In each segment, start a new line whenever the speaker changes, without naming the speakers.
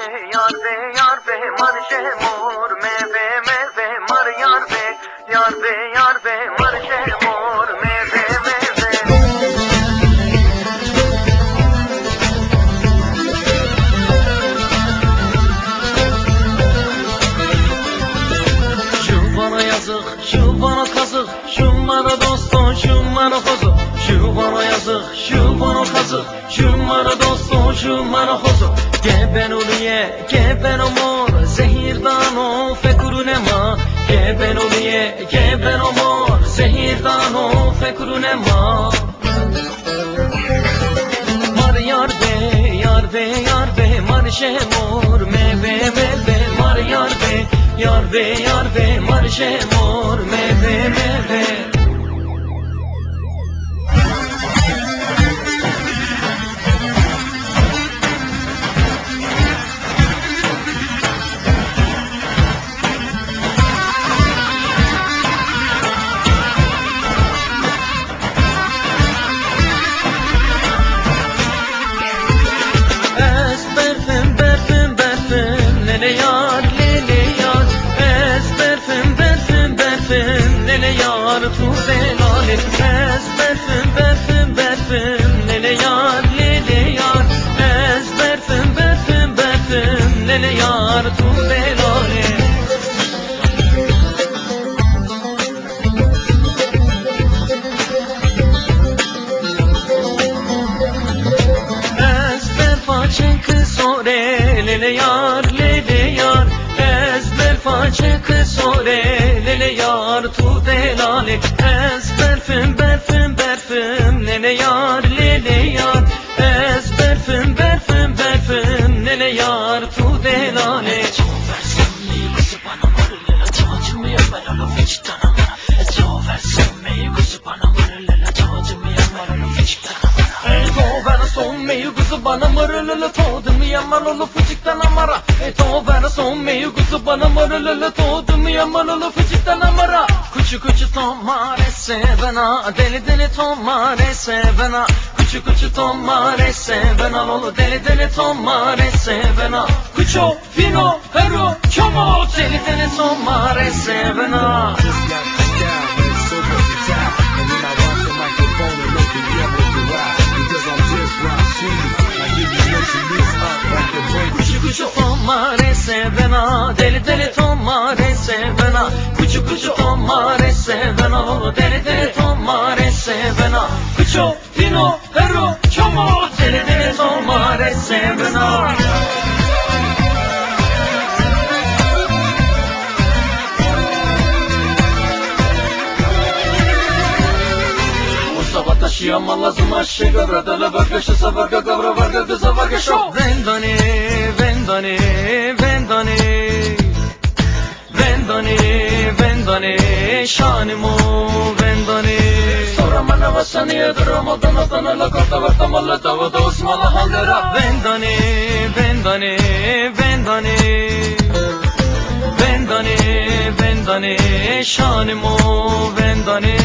yar be yar be marşe mor meve meve mar yar be yar be yar be marşe mor meve meve. Şu bana yazık, şu bana kazık, şu bana dostum, şu bana hozuk. Şu bana yazık, şu bana kazık, şu bana dostum, şu bana hozuk. Geben oluye, geben omor, zehirdan o fekurune ma. Geben oluye, geben omor, zehirdan o fekurune ma. Mar yar be, yar be, yar be, mar şemor, meve meve, mar yar be, yar be, yar be, mar şemor, meve meve. Lele yar, es berfim, berfim, berfim, lele yar tu belalet. Es berfim, berfim, berfim, lele yar, es berfim, berfim, berfim, lele yar tu belalet. Es berfaçen kısore, lele yar, façe kısore lele yar tu delale. Ez berfim berfim berfim lele yar, ez berfim berfim berfim lele yar tu delale. Versen meygusu bana marılela tacımı yaparana fıçtan amara. Eto versen meygusu bana marılela tacımı yaparana fıçtan amara. Eto versen meygusu bana marılela tacımı yaparana fıçtan amara. Eto versen meygusu bana marılela tacımı yaparana fıçtan amara. Kuçu kuçu tomare sevena, deli deli tomare sevena. Kuçu kuçu tomare sevena, lolo deli deli tomare sevena. Kuço fino pero çomo deli deli tomare sevena. Kuçu kuçu tomare sevena, deli deli tomare sevena. Kuçu kuçu tomare sevena, lolo deli deli tomare sevena. Kuço fino pero çomo deli deli tomare sevena. Taşıyamam lazım aşığı gavrada la varga şasa varga gavra varga kıza varga şo. Vendane, vendane, vendane, vendane, vendane, şanimo vendane. Sonra bana vasaniye duramadan atana la korta varta malla tavada osmala handera. Vendane, vendane, vendane, vendane, vendane, şanimo vendane.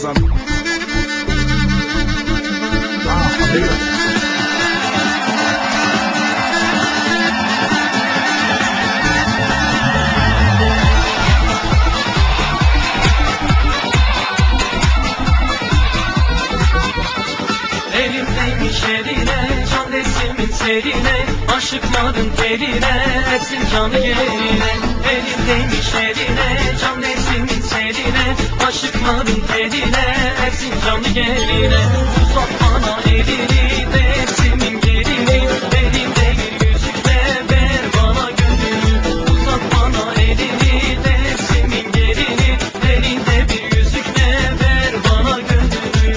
Elimdeymiş eline, can resmin serine, aşıkların teline, etsin canı yerine. Elimdeymiş eline, can resmin serine, aşıkların teline, etsin canı yerine. Uzat bana elini, dersimin yerini, elimde bir yüzükle ver bana gönlünü. Uzat bana elini, dersimin yerini, elinde bir yüzükle ver bana gönlünü.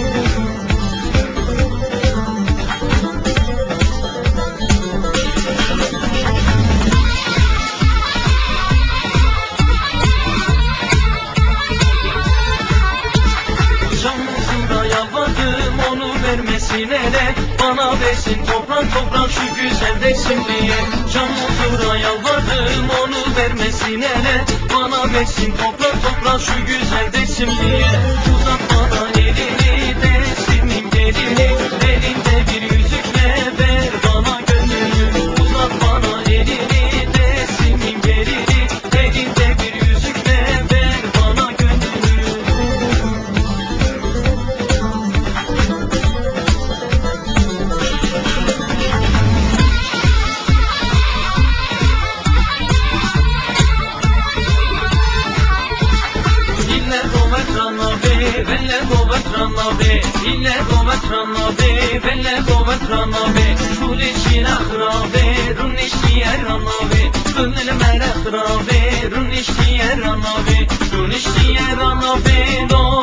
Yalvardım onu vermesine de, bana versin toprak toprak şu güzel resim diye. Can huzura yalvardım onu vermesine de, bana versin toprak toprak şu güzel resim diye. Uzat bana elini, resmin gelini, elinde bir yüzükle ver bana gönlünü. Uzat bana elini. خرابه رو نشتیه راناوه دلل من خرابه رو نشتیه راناوه رو نشتیه راناوه